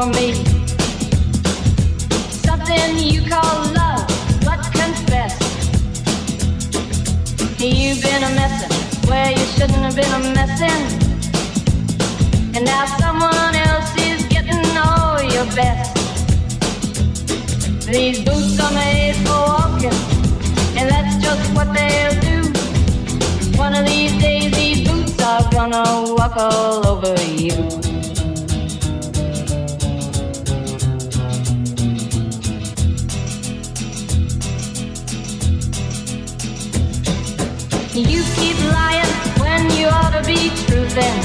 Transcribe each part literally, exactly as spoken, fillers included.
for me. Something you call love, but confess. You've been a messin' where you shouldn't have been a messin'. And now someone else is getting all your best. These boots are made for walking, and that's just what they'll do. One of these days these boots are gonna walk all over you. You keep lying when you ought to be truthin',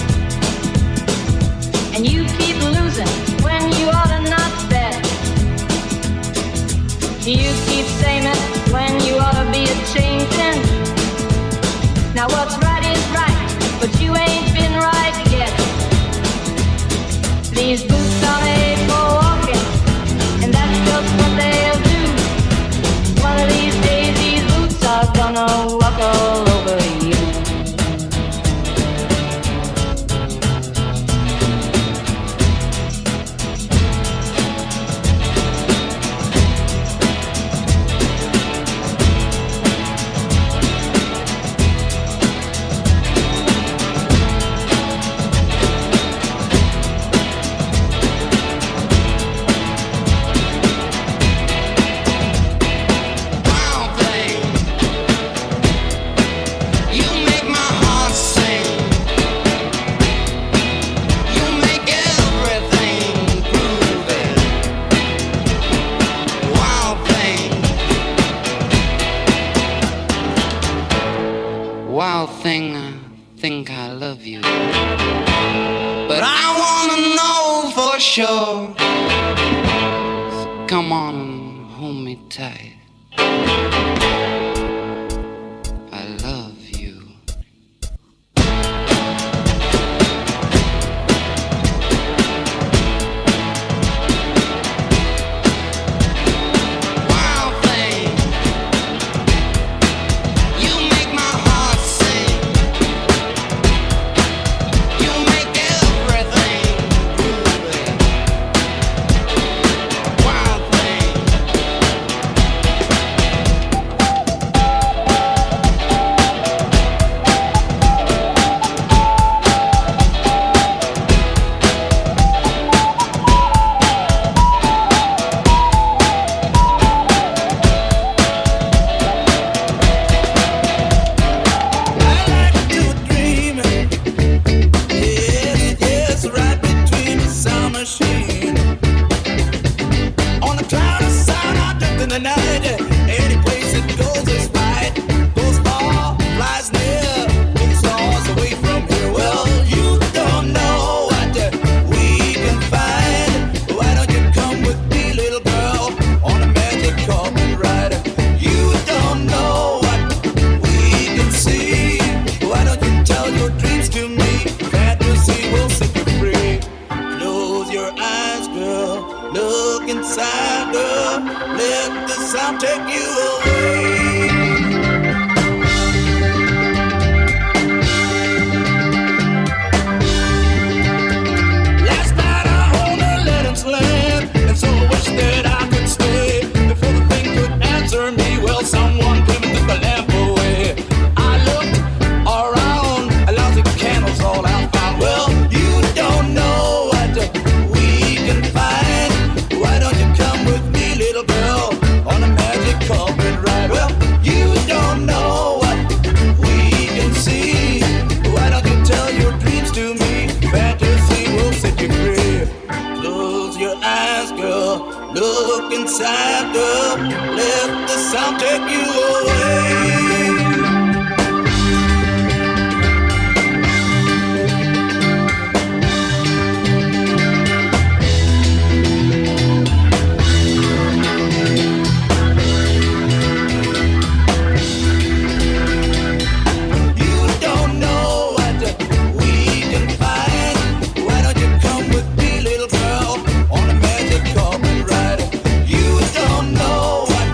and you keep losing when you ought to not bet. You keep saying it when you ought to be a-changin'. Now what's right is right, but you ain't been right yet. These boots are made for walking, and that's just what they'll do. One of these days these boots are gonna walk all over you. Thing, I think I love you, but I wanna know for sure. So come on and hold me tight. I love you. Wild thing, you make my heart sing. What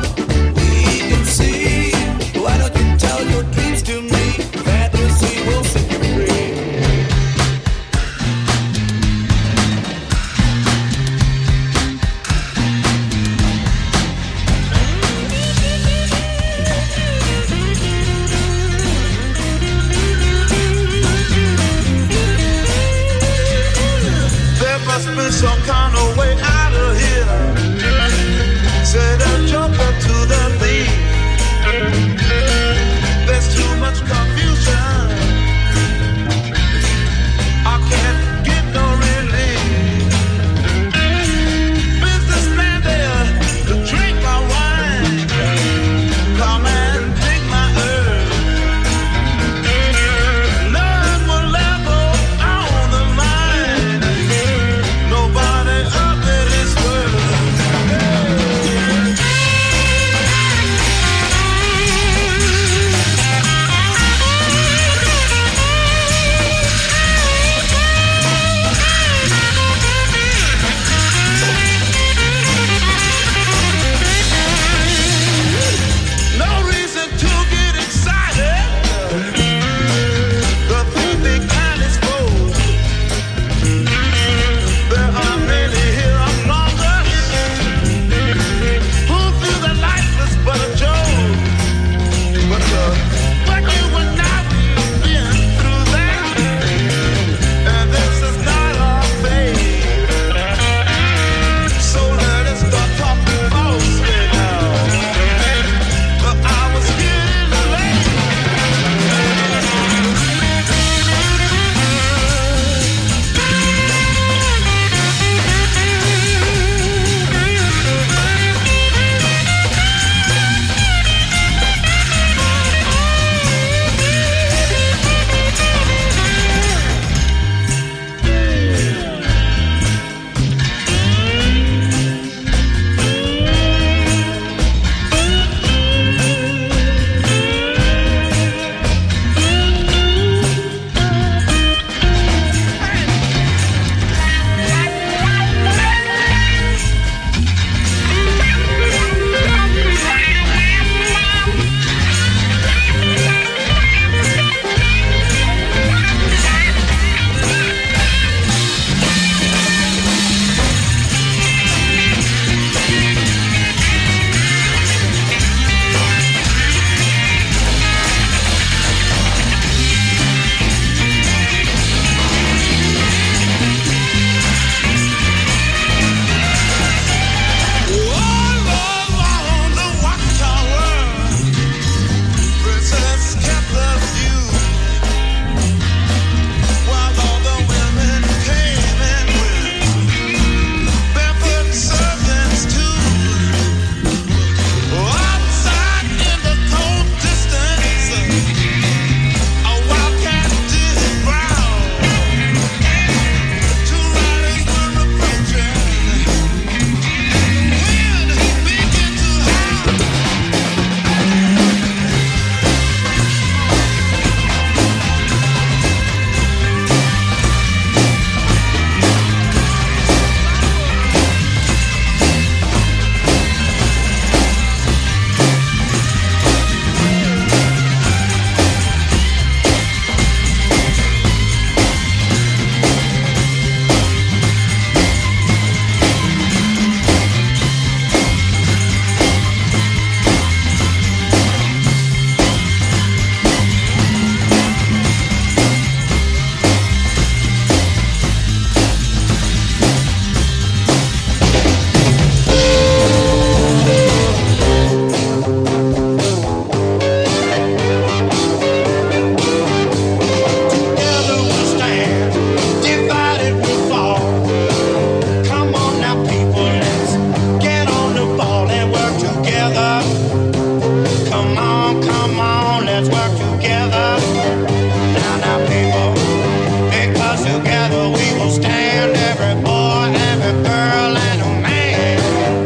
together. Now, now, people, because together we will stand, every boy, every girl, and a man.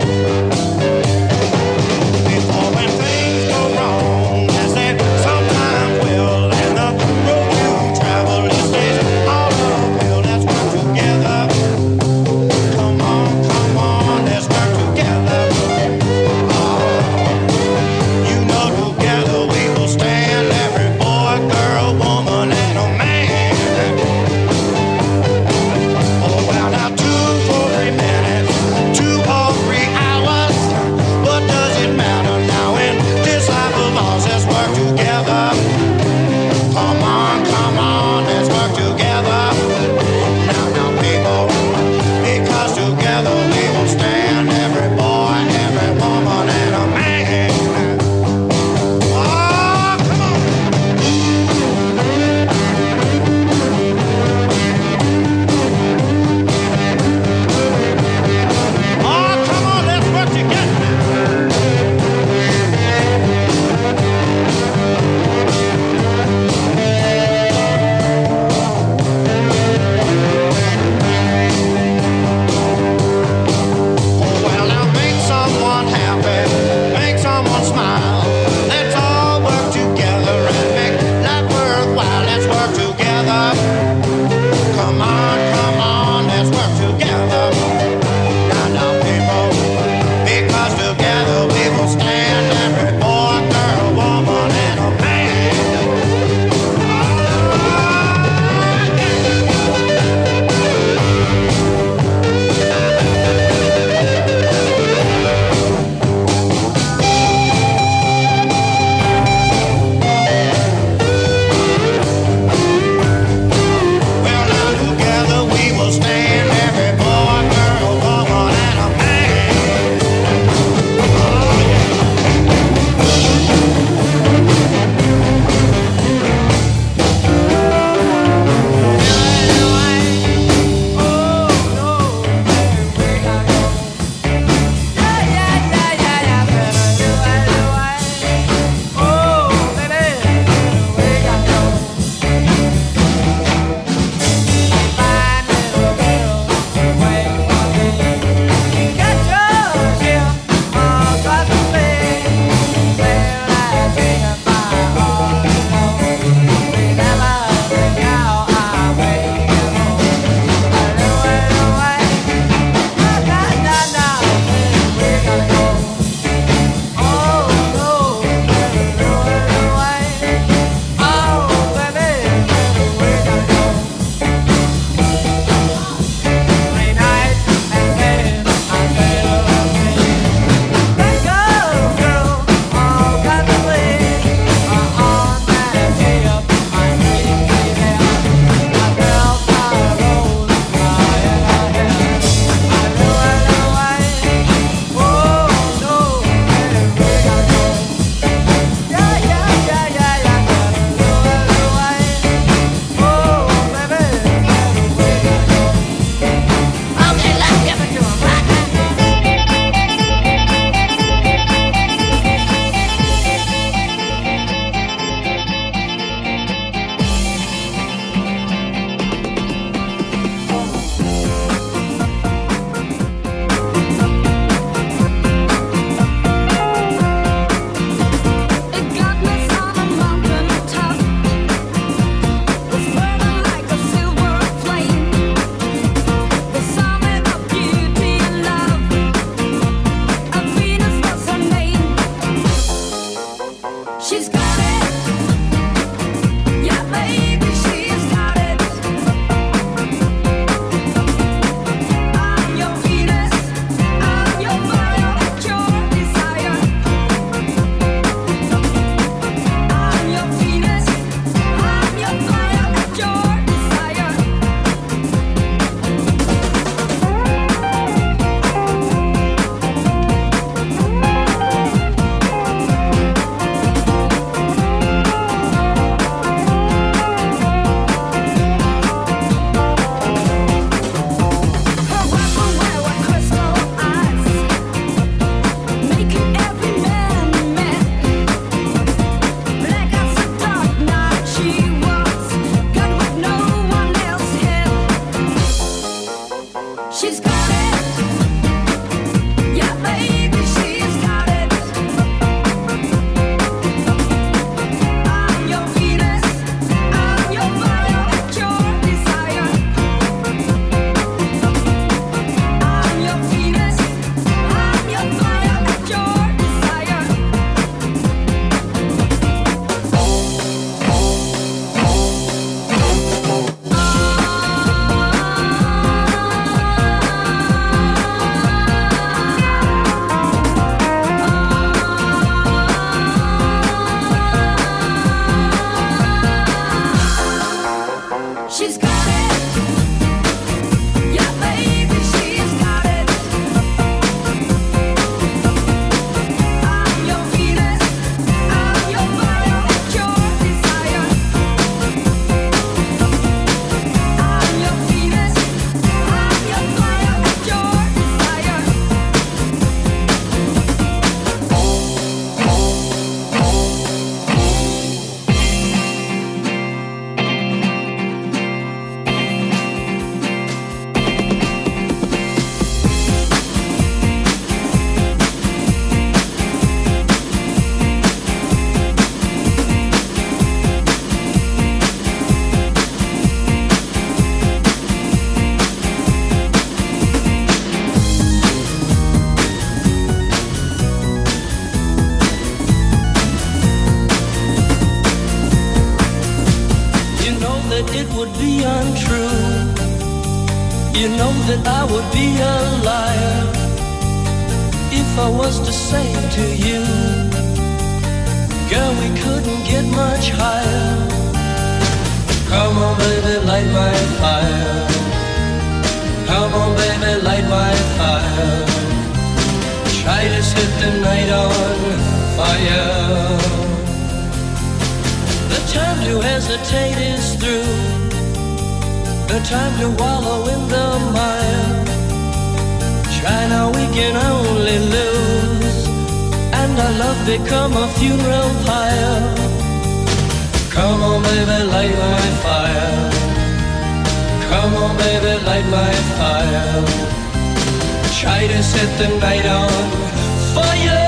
Before when things go wrong, as they sometimes will, and the road you travel is stays all uphill. Let's work together. Come on, come on, let's work together. Oh, you know together we will stand, every boy, that it would be untrue. You know that I would be a liar if I was to say to you, girl, we couldn't get much higher. Come on, baby, light my fire. Come on, baby, light my fire. Try to set the night on fire. The time to hesitate is through. The time to wallow in the mire. Try now, we can only lose, and our love become a funeral pyre. Come on, baby, light my fire. Come on, baby, light my fire. Try to set the night on fire.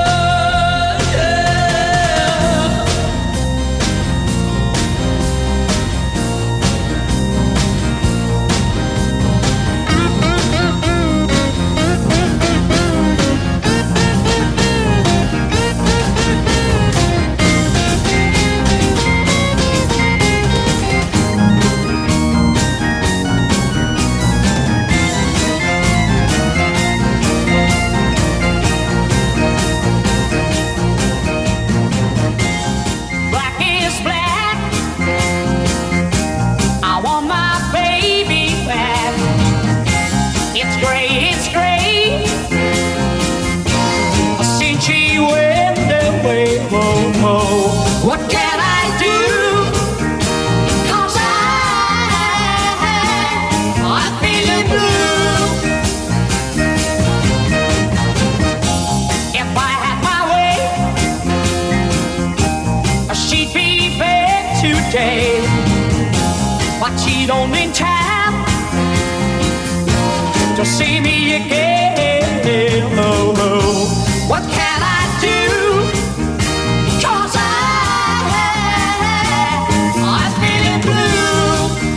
See me again. Oh, oh. What can I do? 'Cause I, I'm feeling blue.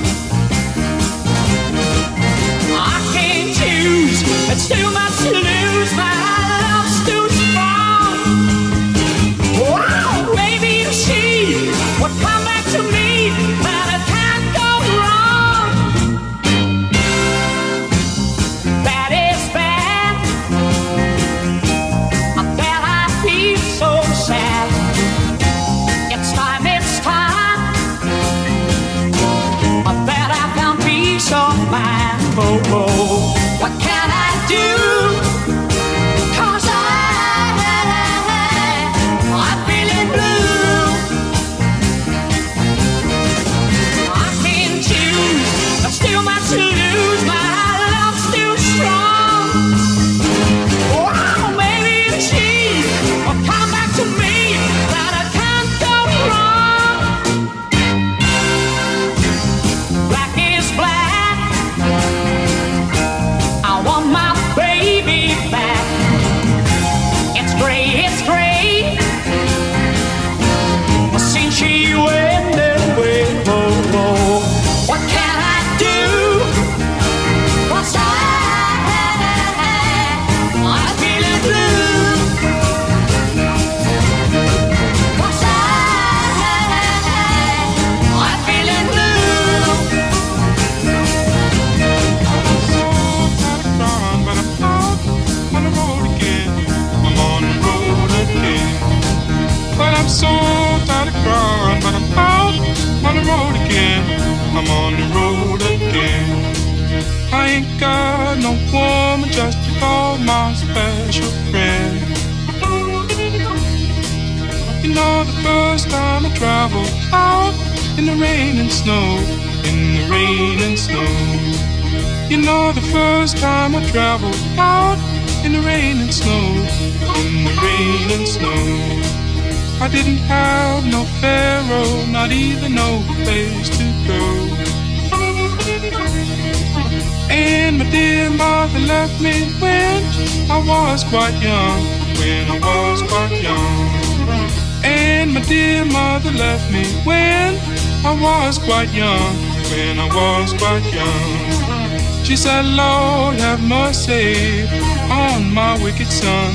I can't choose. It's too much to lose. My love's too strong. Wow, maybe if she would come back to me, but I can't go wrong. Oh, oh. What can I do? 'Cause I, I'm feeling blue. I can't choose. There's still much to lose. My love's still strong. Wow, maybe if she will come back to me, but I can't go wrong. Black is black. I want my baby back. It's gray, it's gray. Since she went away, oh, oh. What can I do? 'Cause I, I'm feeling blue. 'Cause I, I'm feeling blue. But I'm out on the road again. I'm on the road again. But I'm so tired of crying. But I'm out on the road again. I'm on the road again. I ain't got no woman just to call my special friend. You know, the first time I traveled out in the rain and snow, in the rain and snow. You know, the first time I traveled out in the rain and snow, in the rain and snow. I didn't have no pharaoh, not even no place to go. And my dear mother left me when I was quite young, when I was quite young. And my dear mother left me when I was quite young, when I was quite young. She said, Lord, have mercy on my wicked son.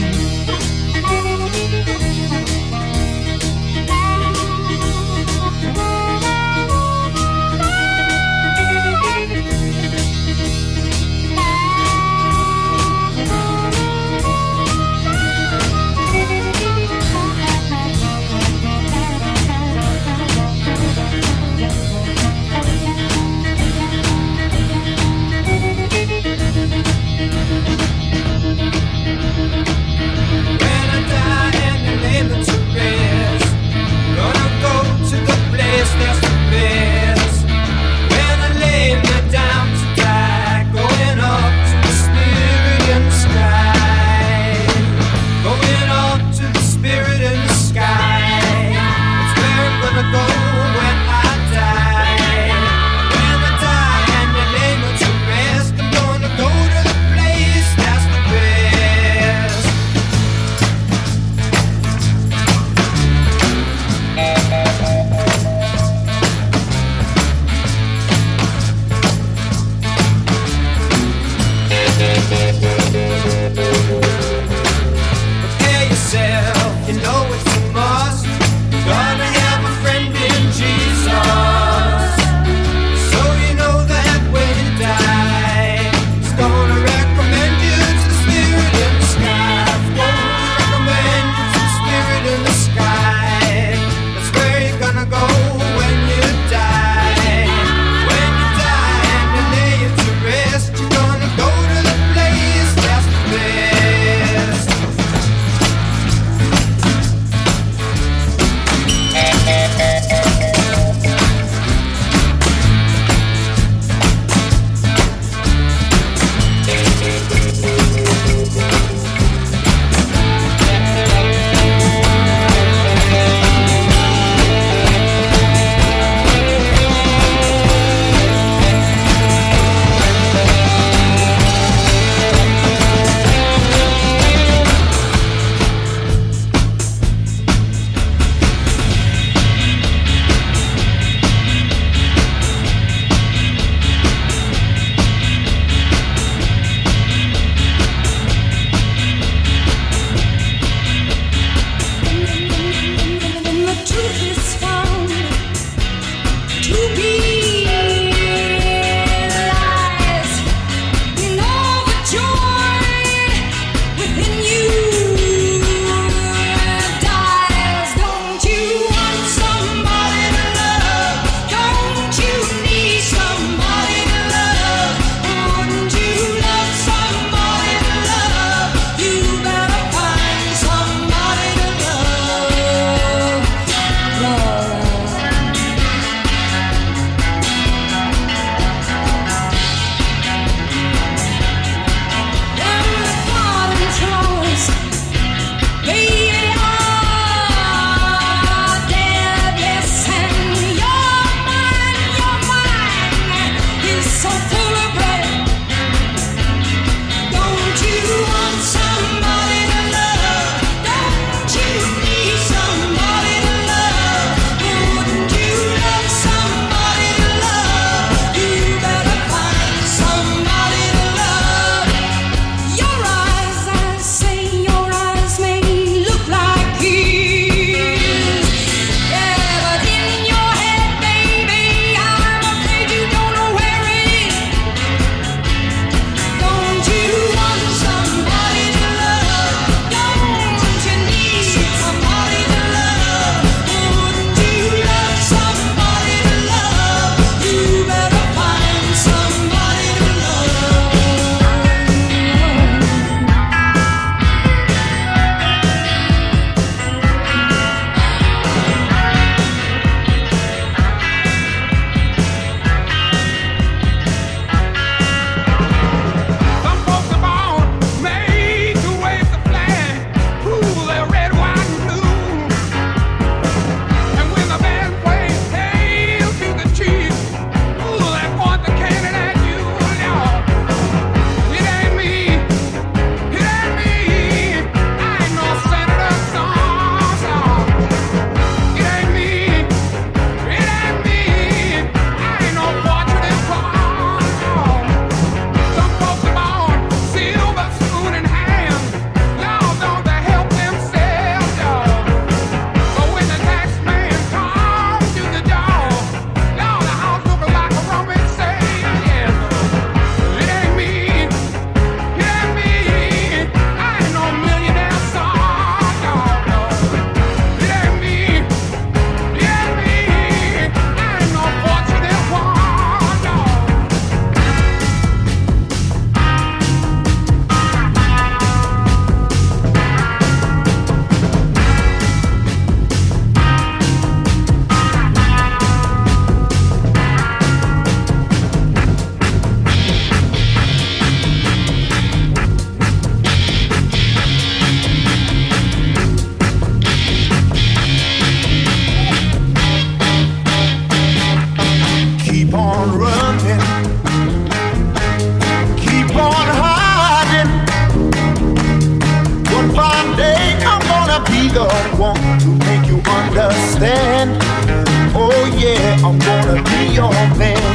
gonna be your man.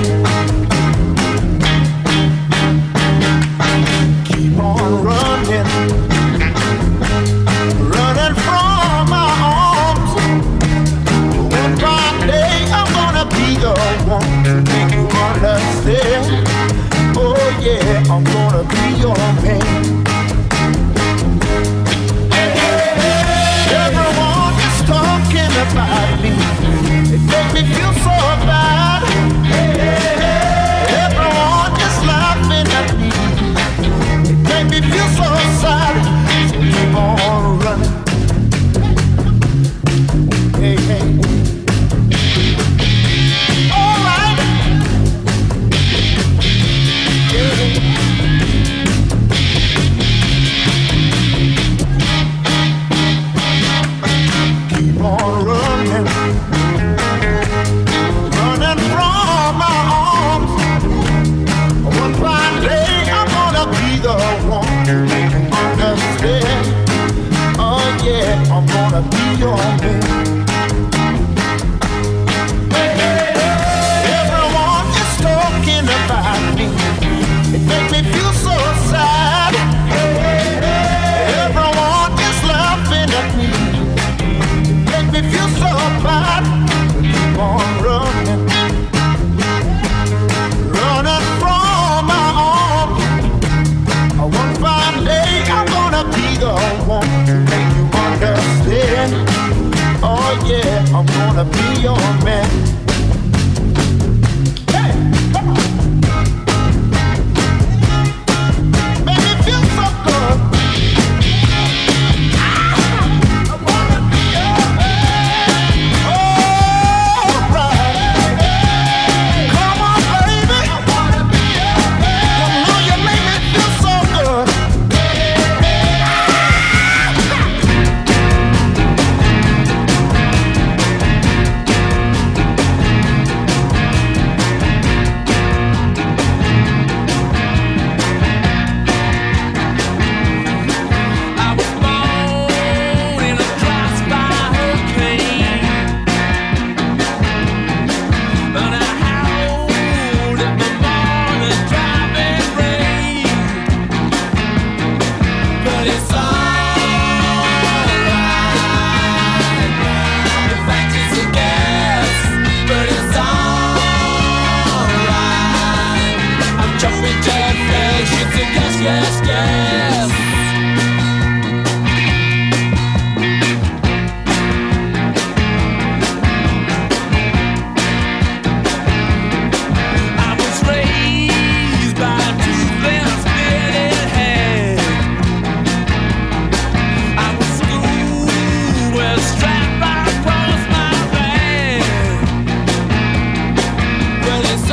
Keep on running, running from my arms. One fine day I'm gonna be the one to make you understand. Oh yeah, I'm gonna be your man. Everyone is talking about me. It makes me feel so bad. Everyone is laughing at me. It makes me feel so sad. So keep on running. Hey, hey. All right. Yeah. Keep on running, running from my arms. One fine day I'm gonna be the one to make you understand. Oh yeah, I'm gonna be your man. Everyone is talking about me. It makes me feel so sad. Everyone is laughing at me. Make me feel so bad. Keep on running, running from my arms. One fine day I'm gonna be the one to make you understand. Oh yeah, I'm gonna be your man. Hey, come on. Make me feel so good. I wanna be your man. All right. Come on, baby. I wanna be your man. You know you make me feel so good. I was born in a drive-by hurricane, and I howled at the morning driving rain. But it's alright. In fact, it's a gas, but it's alright. I'm jumping jack flash, it's a gas, gas, gas. I was raised by a toothless spitting hand. I was schooled with a strap right across my back. Well, it's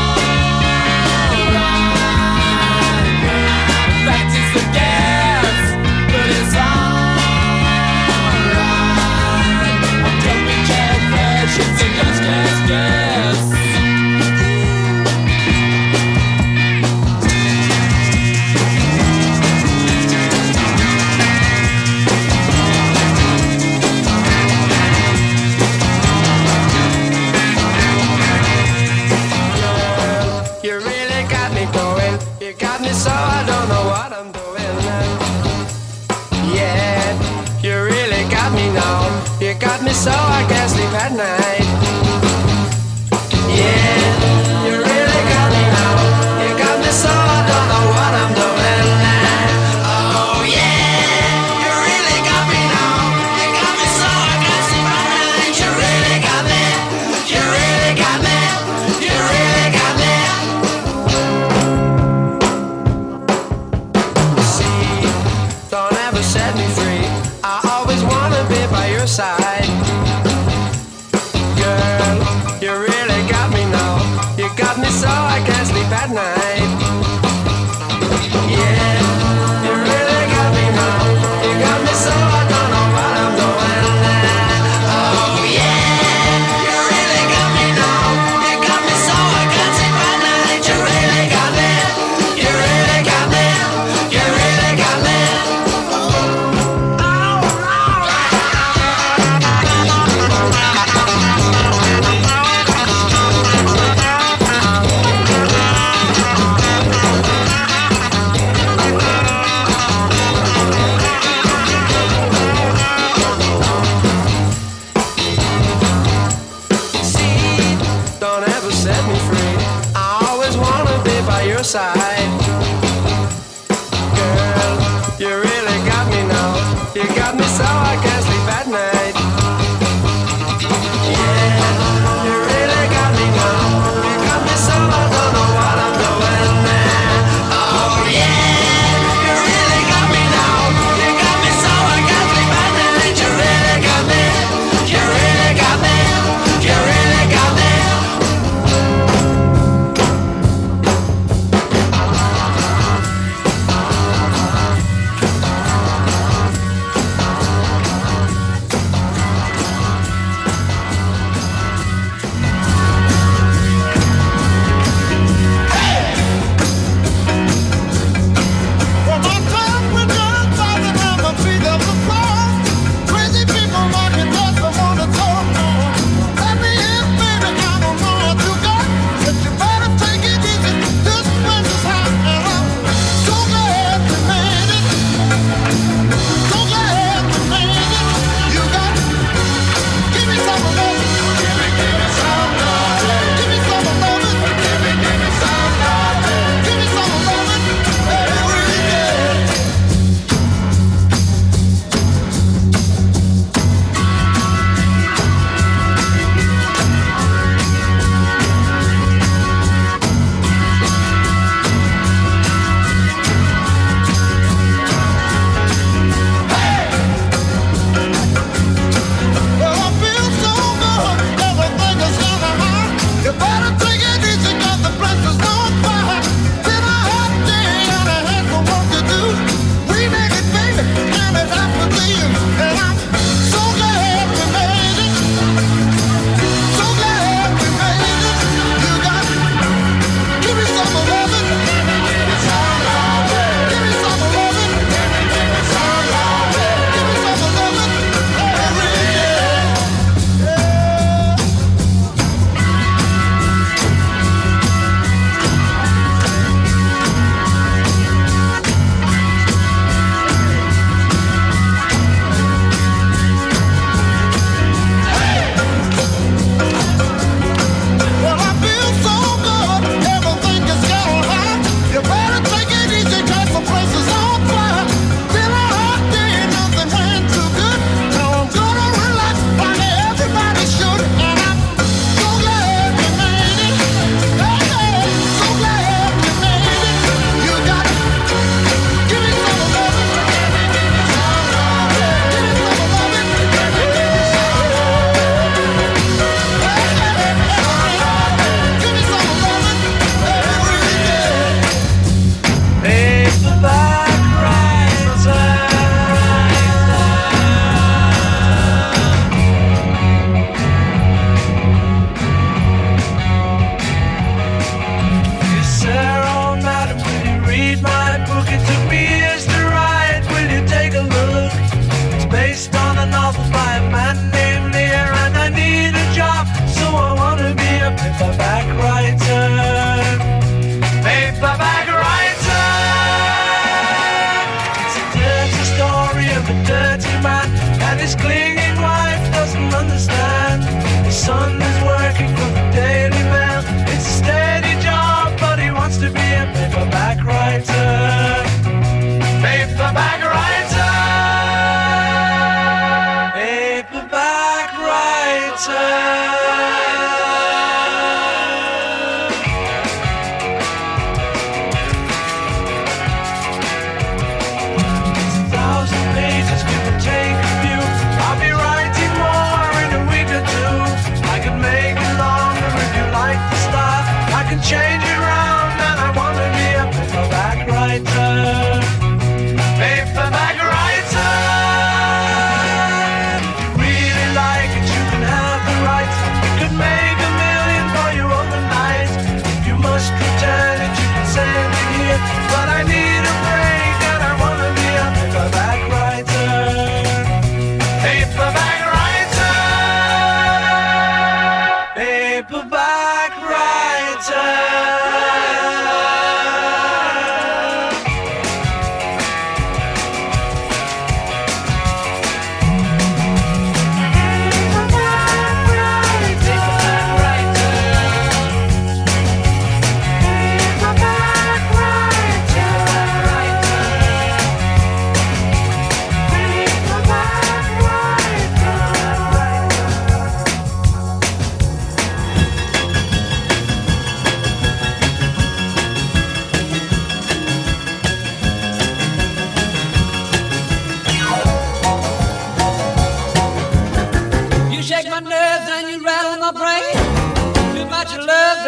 alright. In fact, it's the gas, but it's alright. I'm jumping jack flash, it's a gas, gas, gas. You really got me going. You got me so I don't know what I'm doing now. Yeah, you really got me now. You got me so I can't sleep at night. Yeah, you really got me now. You got me so I don't know what I'm doing now. Oh yeah, you really got me now. You got me so I can't sleep at night. You really got me. You really got me. You really got me. See, don't ever set me free. I always wanna be by your side. Girl, you really got me now. You got me so I can't sleep at night. Yeah, you really got me now. You got me so I don't know what I'm doing now. Oh yeah, you really got me now. You got me so I can't sleep at night. You really got me. You really got me. You really got me. Oh, oh, oh. don't ever set me free. I always wanna be by your side. Girl, you really got me now. You got me so I can't sleep at night. Yeah, you really got me now. You got me so I don't know what I'm doing now. Oh yeah, you really got me now. You got me so I can't sleep at night. You really got me. You really got me. You really got me.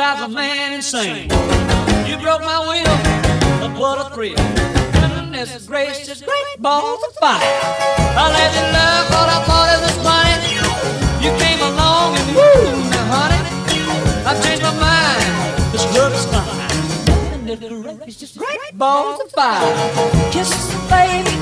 drives a man insane. You broke my will, but what a thrill. Goodness gracious, great balls of fire. I let you love what I thought it was funny. You came along and woo, now honey, I've changed my mind. This love is fine. Goodness gracious, great balls of fire. Kisses, baby.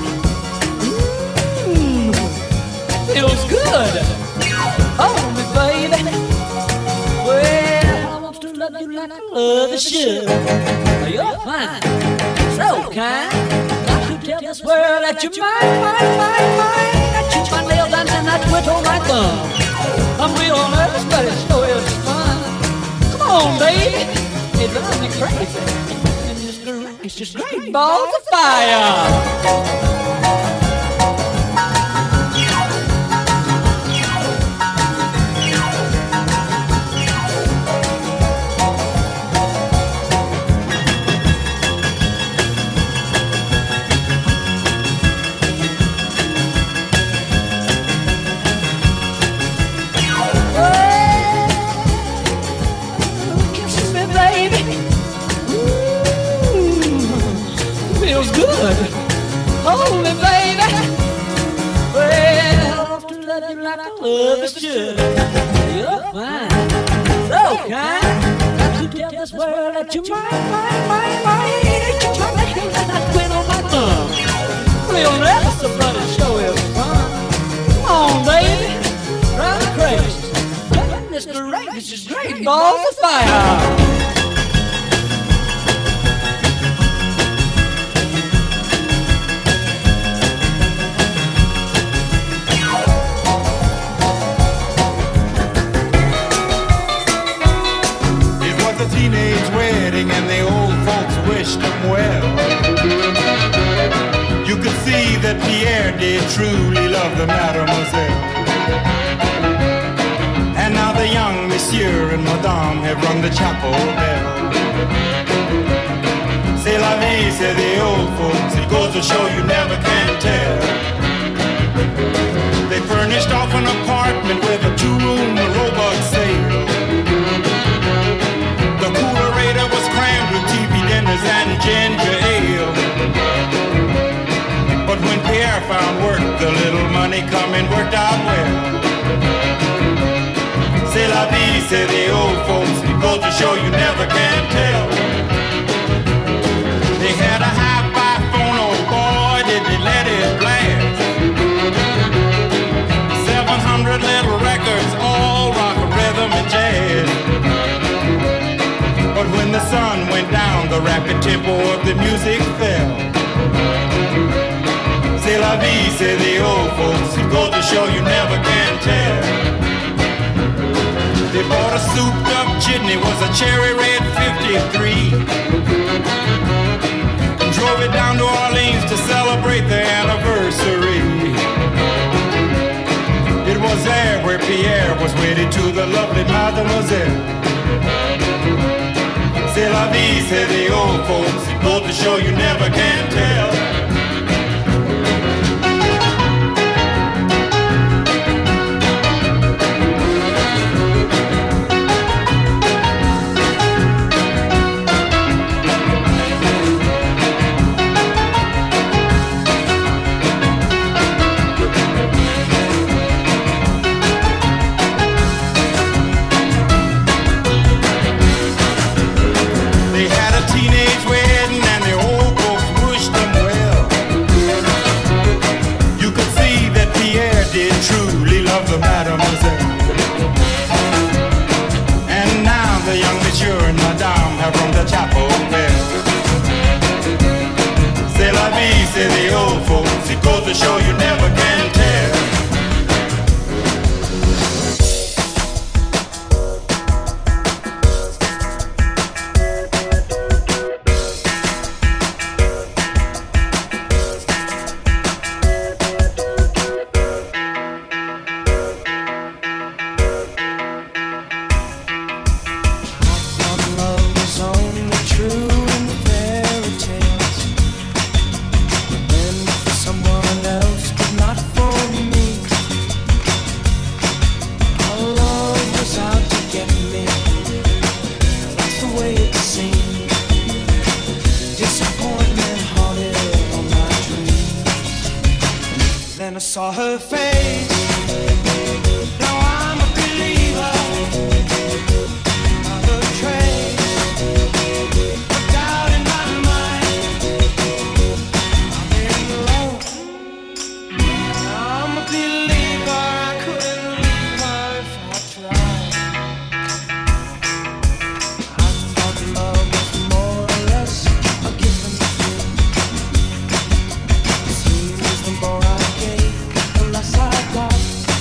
Mmm, feels good. Hold me, baby. Well, I want to love you like I love you should. You're fine, so kind. Got to tell this world that you're mine, mine, mine, mine. I chew my nails and then I twiddle my thumb. I'm real nervous, but it sure is fun. Come on, baby, it drives me crazy. And this girl, it's just great balls of fire. Hold me, baby. Well, I want to love you like I love you should. You're fine, so kind. Got to tell this world that you're mine, mine, mine, mine. You're my nails and I quit on my thumb. Real never so bloody show is fun. Come on, baby, drive me crazy. Goodness gracious, great balls of fire. Teenage wedding and the old folks wished them well. You could see that Pierre did truly love the mademoiselle. And now the young monsieur and madame have rung the chapel bell. C'est la vie, say the old folks, it goes to show you never can tell. They furnished off an apartment with a two-room robot sale. The coolerator was crammed with T V dinners and ginger ale. But when Pierre found work, the little money coming worked out well. C'est la vie, say the old folks, it goes to show you never can tell. They had a hi-fi phone, oh boy, did they let it blast. Seven hundred little records, all rock, rhythm, and jazz. But when the sun went down, the rapid tempo of the music fell. C'est la vie, say the old folks, it goes to show you never can tell. They bought a souped up jitney, was a cherry red fifty-three. And drove it down to Orleans to celebrate their anniversary. It was there where Pierre was wedded to the lovely mademoiselle. C'est la vie, say the old folks, it goes to show you never can tell. Teenage wedding and the old folks wished them well. saw her face. Now I'm a believer. Not a trace of doubt in my mind. I'm in love. I'm a believer. I couldn't leave her if I tried. I thought love was more or less a gift and seems the more I gave, the less I got.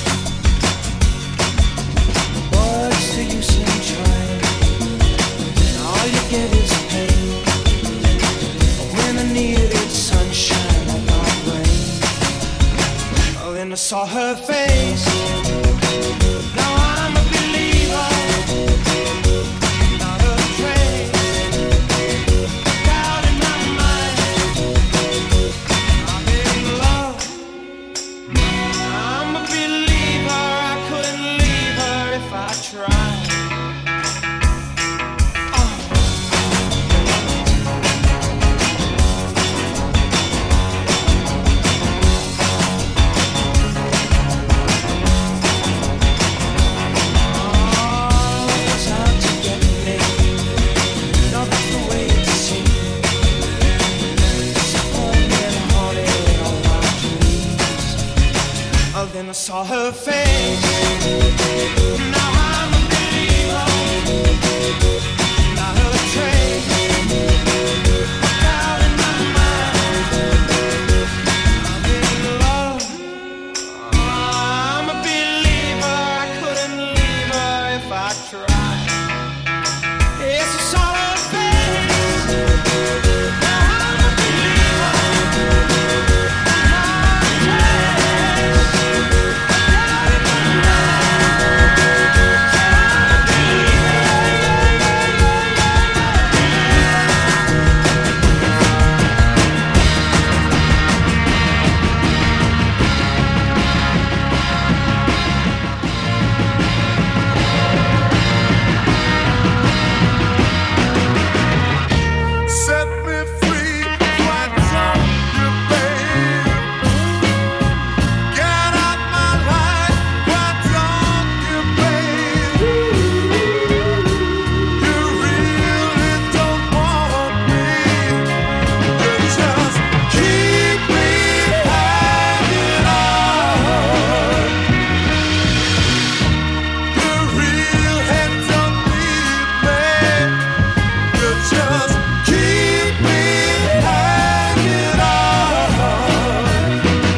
What's the use in trying? All you get is pain. When I needed sunshine, I got rain. Oh, then I saw her face. Now I'm a believer. Not a trace of doubt in my mind. I'm in love. I'm a believer. I couldn't leave her if I tried. Then I saw her face. Now I'm a believer. Not a trace of doubt in my mind. I'm in love. I'm a believer. I couldn't leave her if I tried. Yes, I saw her face. Now I'm a believer. Set me free, why don't you, babe? Get out my life, why don't you, babe? You really don't want me. You just keep me hanging on. You really don't need me. You just keep me hanging on.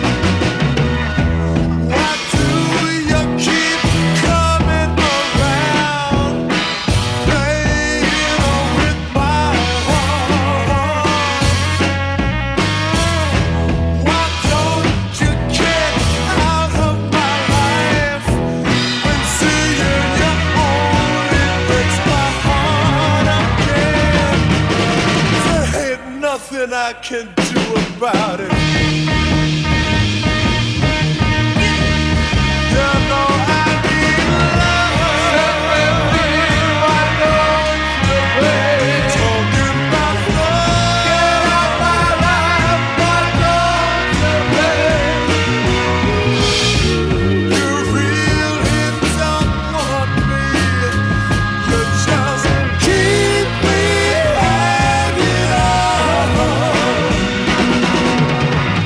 Why do you keep coming around, playing with my heart? Why don't you get out of my life? When seeing you only breaks my heart again. There ain't nothing I can do about it. You know I need love. Why don't you, babe? Talking about love. Get out my life. Why don't you, babe? You really don't want me. You just keep me hanging on.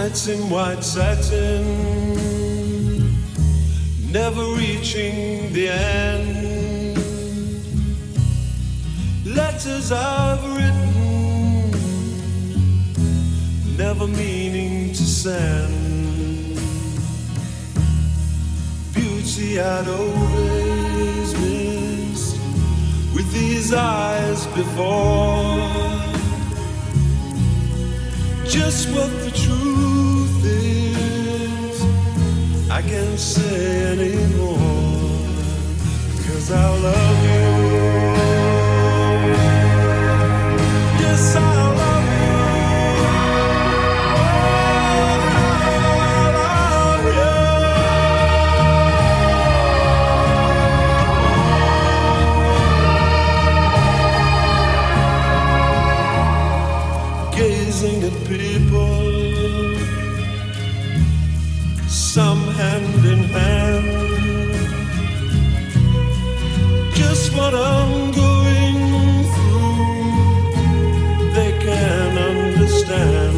Nights in white satin, never reaching the end. Letters I've written, never meaning to send. Beauty I'd always missed with these eyes before. Just what the truth is, I can't say anymore, 'cause I love you. Yes, I love you. I love you. Gazing at people, some hand in hand, just what I'm going through, they can understand.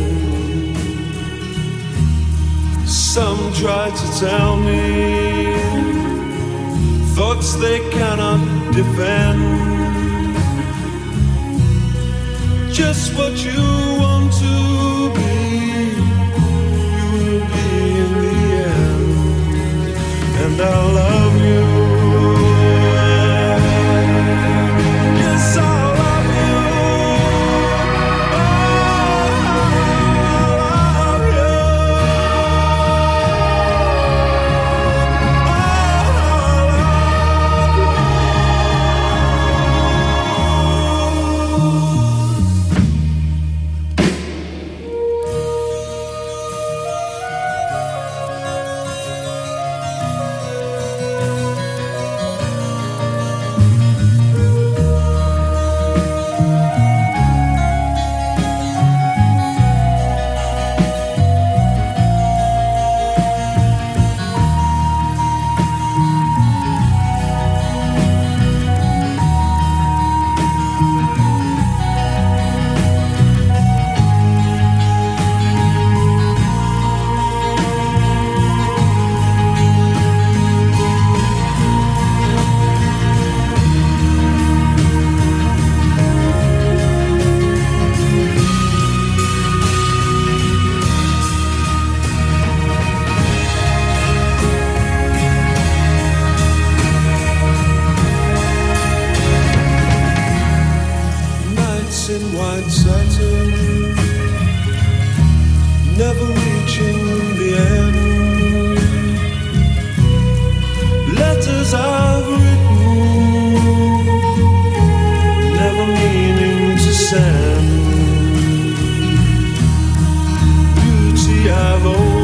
Some try to tell me thoughts they cannot defend. Just what you want to be, you will be in the end. And I love you. Yes, I love you. Oh, I love you. In white satin, never reaching the end. Letters I've written, never meaning to send. Beauty I've always